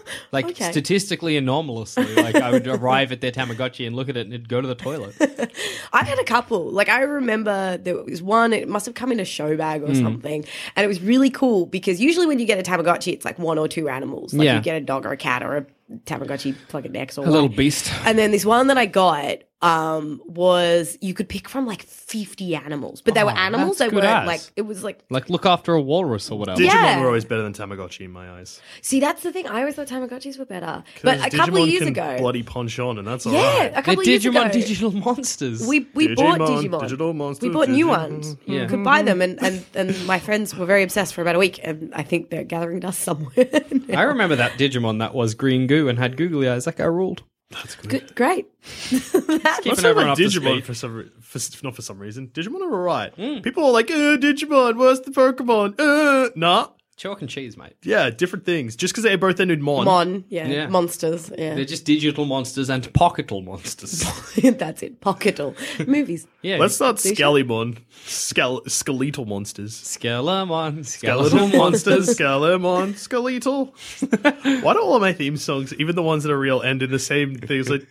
Like, Okay. statistically anomalously. Like, I would arrive at their Tamagotchi and look at it and it'd go to the toilet. I had a couple. Like I remember there was one. It must have come in a show bag Hmm. or something, and it was really cool because usually when you get a Tamagotchi, it's like one or two animals. Like Yeah. you get a dog or a cat or a Tamagotchi fucking X or A little Y. beast. And then this one that I got um was you could pick from like fifty animals, but they were Oh, animals. that's They good weren't ass. like it was like. Like, look after a walrus or whatever. Digimon Yeah. were always better than Tamagotchi in my eyes. See, that's the thing. I always thought Tamagotchis were better, but a 'Cause couple of Digimon years can ago, bloody punch on, and that's all yeah, right. a They're couple of years Digimon ago, digital monsters. we we bought Digimon, Digimon. digital monsters, we bought new Digimon. ones. Yeah. You could buy them, and, and, and my friends were very obsessed for about a week, and I think they're gathering dust somewhere. now. I remember that Digimon that was green goo and had googly eyes. That guy ruled. That's good. Good, great. That's Keeping Let's say everyone like up to Digimon speed. for some re- for, not for some reason. Digimon are alright. People are like, uh, Digimon, where's the Pokemon? Uh, nah. Chalk and cheese, mate. Yeah, different things. Just because they both ended Mon. Mon, yeah, Yeah. monsters, yeah. They're just digital monsters and pocketal monsters. That's it. Pocketal movies. Yeah. Let's start Digimon. Skellimon. Skele- skeletal monsters. Skelemon. Skeletal Skeletal monsters. Skelemon. Skeletal. Why do all of my theme songs, even the ones that are real, end in the same things like.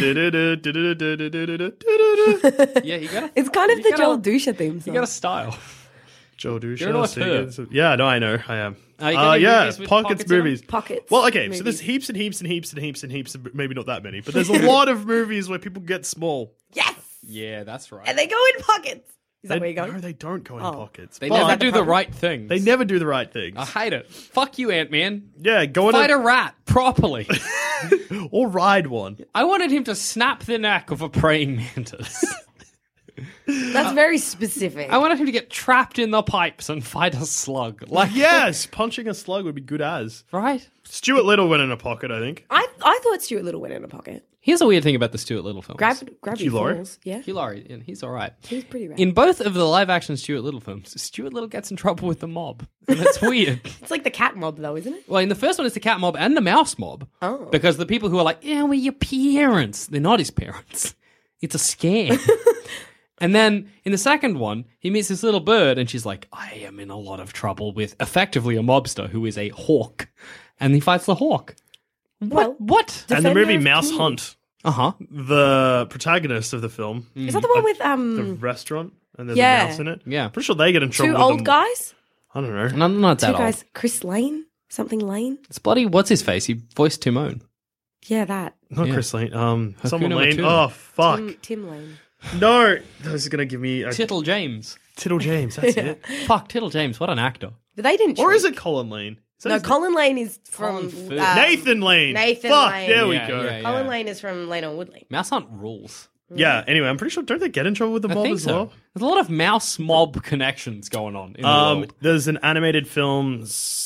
du-du-du-du-du-du-du-du-du-du. Yeah, you gotta. It's kind of You the gotta- Joel Dusha theme You song. got a style. Joe Dusha. You're an auteur. singing some- Yeah, no, I know. I am. Are you Uh, getting yeah, movies with pockets, pockets in them? movies. Pockets. Well, okay, so movies. there's heaps and heaps and heaps and heaps and heaps, and maybe not that many, but there's a lot of movies where people get small. Yes! Yeah, that's right. And they go in pockets. Is that They, where you're no, going? they don't go in Oh. pockets. They But never that the do the problem? right things. They never do the right things. I hate it. Fuck you, Ant Man. yeah, go in Fight a, a rat properly. or ride one. I wanted him to snap the neck of a praying mantis. That's very specific. I wanted him to get trapped in the pipes and fight a slug. Like, Yes, punching a slug would be good as. right? Stuart Little went in a pocket, I think. I, I thought Stuart Little went in a pocket. Here's a weird thing about the Stuart Little films. Grab, grab Hugh your Laurie? falls. Yeah. Hugh Laurie, and he's all right. He's pretty rad. In both of the live-action Stuart Little films, Stuart Little gets in trouble with the mob, and it's weird. It's like the cat mob, though, isn't it? Well, in the first one, it's the cat mob and the mouse mob. Oh. Because the people who are like, yeah, we're your parents. They're not his parents. It's a scam. And then in the second one, he meets this little bird, and she's like, I am in a lot of trouble with effectively a mobster who is a hawk. And he fights the hawk. Well, What? What? And the Defender movie of Mouse King. Hunt, Uh-huh. the protagonist of the film, Is that the one with the um restaurant, and there's Yeah. a mouse in it. Yeah. Pretty sure they get in trouble two with old them. guys? I don't know. No, not that Two guys. old. Chris Lane? Something Lane? It's bloody, what's his face? He voiced Timon. Yeah, that. Not Yeah. Chris Lane. Um, someone Hakuna Lane. Matata. Oh fuck! Tim, Tim Lane. No, this is gonna give me a Tittle James. Tittle James. That's it. Fuck, Tittle James, what an actor. But they didn't. Or shrink. is it Colin Lane? Is that No, his- Colin Lane is Colin from Firth. um, Nathan Lane. Nathan Fuck, Lane. there we Yeah, go. yeah, Yeah. yeah. Colin Lane is from Lane on Woodley. Mouse Hunt rules. Anyway, I'm pretty sure. Don't they get in trouble with the I mob think as so. well? There's a lot of mouse mob connections going on in the Um, world. there's an animated film,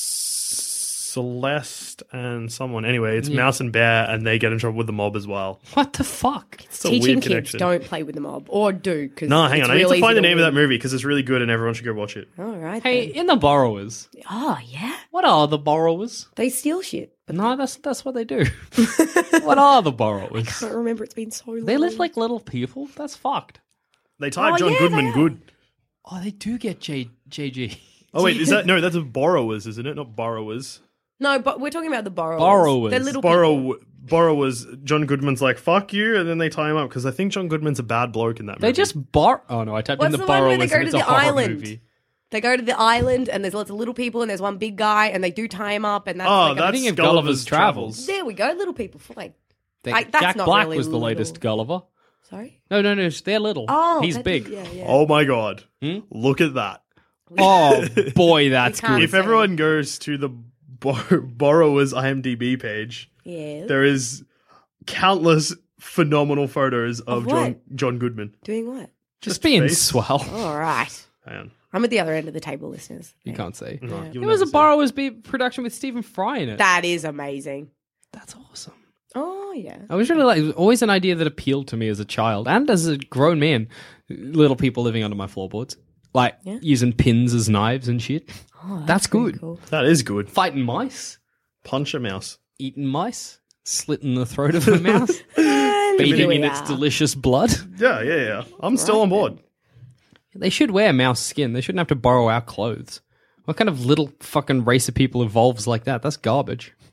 Celeste and someone. Anyway, it's Mouse and Bear, and they get in trouble with the mob as well. What the fuck? It's a Teaching weird kids connection. don't play with the mob. Or do. Cause No, hang it's on. I need real to easy find the name of win. that movie because it's really good, and everyone should go watch it. All right. Hey, then. in The Borrowers, Oh, yeah. what are the borrowers? They steal shit. But No, that's that's what they do. What are the borrowers? I can't remember. It's been so long. They live like little people. That's fucked. They type Oh, John yeah, Goodman they are. good. Oh, they do get J JG. Oh wait, is that no? That's a borrowers, isn't it? Not borrowers. No, but we're talking about the borrowers. Borrowers. They're little people. Borrow borrowers. John Goodman's like fuck you, and then they tie him up because I think John Goodman's a bad bloke in that movie. They just bar. Oh no, I typed What's in the, the one where borrowers. they go and to it's a the horror island? movie. They go to the island and there's lots of little people and there's one big guy and they do tie him up and that's Oh, like a- that's thinking of Gulliver's Gulliver's Travels. There we go, little people fine. They- I- that's Jack not Black really was the little. latest Gulliver. Sorry? No, no, no. They're little. Oh, he's that- big. Yeah, yeah. Oh my god! Hmm? Look at that. Oh boy, that's can't- good. If everyone goes to the bor- borrowers IMDb page, Yeah. there is countless phenomenal photos of, Of John what? John Goodman. Doing what? Just being face. swell. All right. Hang on. I'm at the other end of the table, listeners. You can't see. No, It you'll was a never see Borrowers Be production with Stephen Fry in it. That is amazing. That's awesome. Oh, yeah. I was really like, it was always an idea that appealed to me as a child and as a grown man. Little people living under my floorboards, like Yeah. using pins as knives and shit. Oh, That's pretty good. Cool. That is good. Fighting mice, Punch a mouse. eating mice, slitting the throat of a mouse, And here feeding we in its are. delicious blood. Yeah, yeah, yeah. I'm still on board. They should wear mouse skin. They shouldn't have to borrow our clothes. What kind of little fucking race of people evolves like that? That's garbage.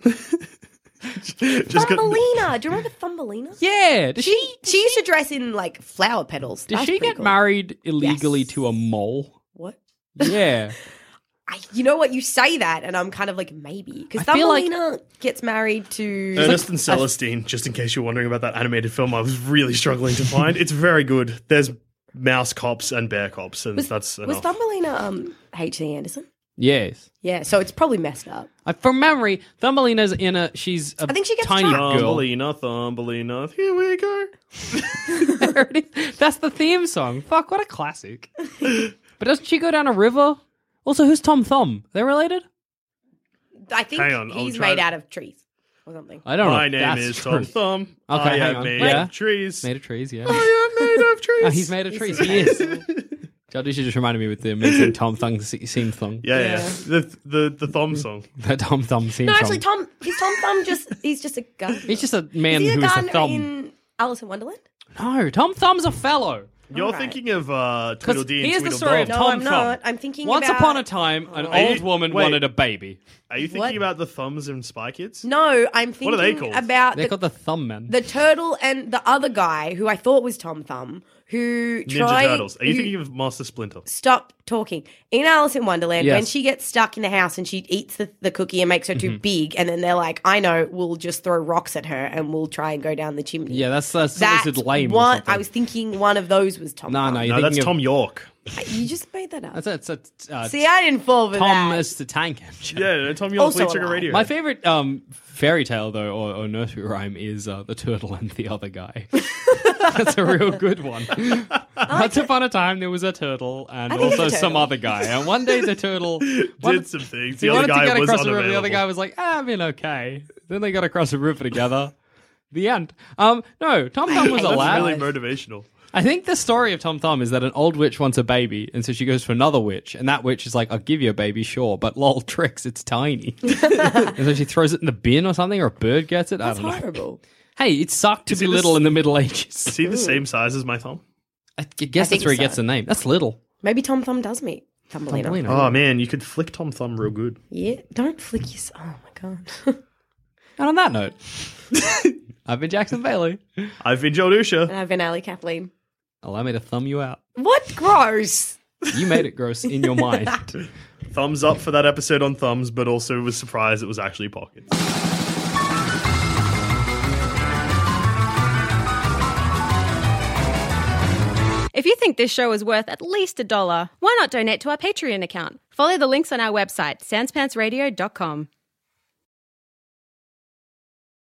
Just got- Thumbelina. Do you remember Thumbelina? Yeah. Does she, She she used to dress in like flower petals. does That's she pretty get cool. married illegally Yes. to a mole? What? Yeah. I, you know what? You say that, and I'm kind of like maybe because I feel like- Thumbelina gets married to Ernest and Celestine, just in case you're wondering about that animated film I was really struggling to find. It's very good. There's mouse cops and bear cops, and Was, that's was enough. Thumbelina um H C Anderson? Yes. Yeah, so it's probably messed up. Uh, from memory, Thumbelina's in a. She's a I think she gets tiny trapped. girl. Thumbelina, Thumbelina, here we go. There it is. That's the theme song. Fuck, what a classic. But doesn't she go down a river? Also, who's Tom Thumb? They're related? I think Hang on, I'll he's try made to- out of trees or something. I don't know. My name That's is true. Tom Thumb. Okay, I hang am on. made Yeah. of trees. Made of trees, yeah. I am made of trees. Oh, he's made of trees. He is. Jadisha just reminded me with the amazing Tom Thumb theme song. Yeah, yeah. Yeah. The the the thumb song. The Tom Thumb theme No, song. actually, Tom is Tom Thumb just he's just a gardener. He's just a man is he a who is a gardener thumb. in Alice in Wonderland? No, Tom Thumb's a fellow. You're Alright. thinking of uh, Because Tweedledee and here's the Tweedledum. story of No, Tom I'm Thumb. not. I'm thinking Once about- upon a time, an Are you- old woman wait. wanted a baby. Are you thinking What? about the thumbs in Spy Kids? No, I'm thinking What are they called? about They're the, called the Thumb Men. the turtle and the other guy who I thought was Tom Thumb, who Ninja tried Turtles. Are you who- thinking of Master Splinter? Stop talking. In Alice in Wonderland, Yes. when she gets stuck in the house and she eats the, the cookie and makes her too Mm-hmm. big, and then they're like, I know, we'll just throw rocks at her and we'll try and go down the chimney. yeah, that's that's, That's that's lame. or one. something. I was thinking one of those was Tom No, Thumb. no, you're No, that's thinking Tom of, York. You just made that up. That's that's uh, See, I didn't fall for Tom that. is the tank engine. Yeah, Tom York, Also Lead Sugar alive. Radio. My favorite um, fairy tale, though, or, or nursery rhyme is uh, The Turtle and the Other Guy. That's a real good one. Once upon a time, there was a turtle and I think it's also a some turtle. other guy. And one day, the turtle one- did some things. he The other wanted to guy get was across the river. The other unavailable. guy was like, ah, "I've been okay." Then they got across the river together. The end. Um, no, Tom Thumb was a That's lad. really motivational. I think the story of Tom Thumb is that an old witch wants a baby, and so she goes to another witch, and that witch is like, "I'll give you a baby, sure, but lol, tricks, it's tiny." And so she throws it in the bin or something, or a bird gets it. That's I don't know. horrible. Hey, it sucked to Is be he little the- in the Middle Ages. Is he the same size as my thumb? I guess think that's where he so. gets the name. That's little. Maybe Tom Thumb does meet Thumbelina. Thumbelina. Oh man, you could flick Tom Thumb real good. Yeah, don't flick your. Oh my god. And on that note, I've been Jackson Bailey. I've been Joe Dusha. And I've been Ali Kathleen. Allow me to thumb you out. What gross? You made it gross in your mind. Thumbs up for that episode on thumbs, but also was surprised it was actually pockets. If you think this show is worth at least a dollar, why not donate to our Patreon account? Follow the links on our website, sans pants radio dot com.